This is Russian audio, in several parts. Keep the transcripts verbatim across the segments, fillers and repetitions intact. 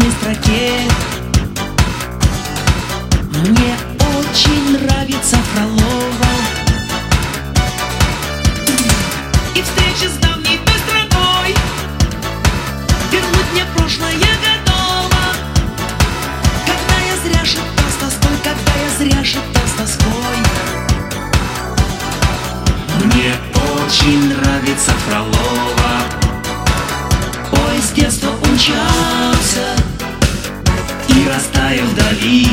последней строке. Мне очень нравится Фролова и встреча с давней той страной. Вернуть мне прошлое готово, когда я зря шептал с тоской, когда я зря шептал с тоской. Мне очень нравится Фролова. Ой, с детства умчался и растаял вдали,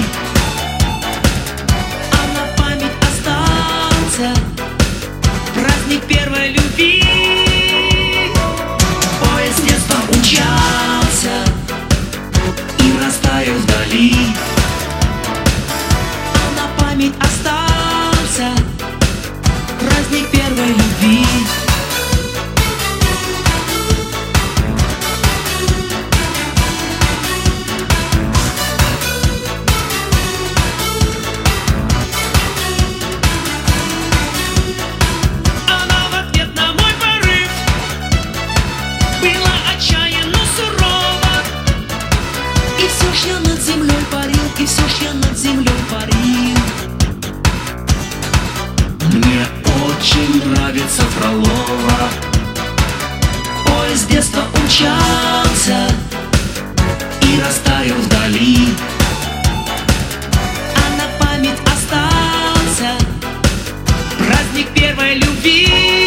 а на память остался праздник первой любви. Ой, с детства умчался и растаял вдали, а на память остался праздник первой любви. Она в ответ на мой порыв была отчаянно сурова, и все ж я над землей парил, и все ж я над землей парил. Мне очень нравится Фролова. Ой, с детства умчался и растаял вдали, а на память остался праздник первой любви.